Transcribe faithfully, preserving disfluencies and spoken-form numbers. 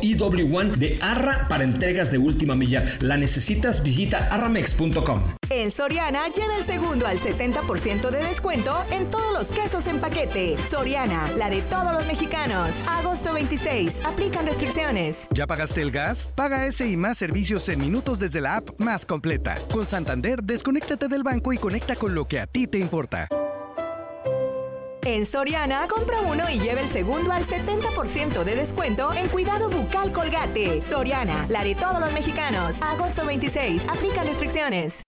E W uno de Arra para entregas de última milla. ¿La necesitas? Visita arramex punto com. En Soriana, lleva el segundo al setenta por ciento de descuento en todos los quesos en paquete. Soriana, la de todos los mexicanos. Agosto veintiséis. Aplican restricciones. ¿Ya pagaste el gas? Paga ese y más servicios en minutos desde la app más completa. Con Santander, desconéctate del banco y conecta con lo que a ti te importa. En Soriana, compra uno y lleva el segundo al setenta por ciento de descuento en cuidado bucal Colgate. Soriana, la de todos los mexicanos. Agosto veintiséis. Aplican restricciones.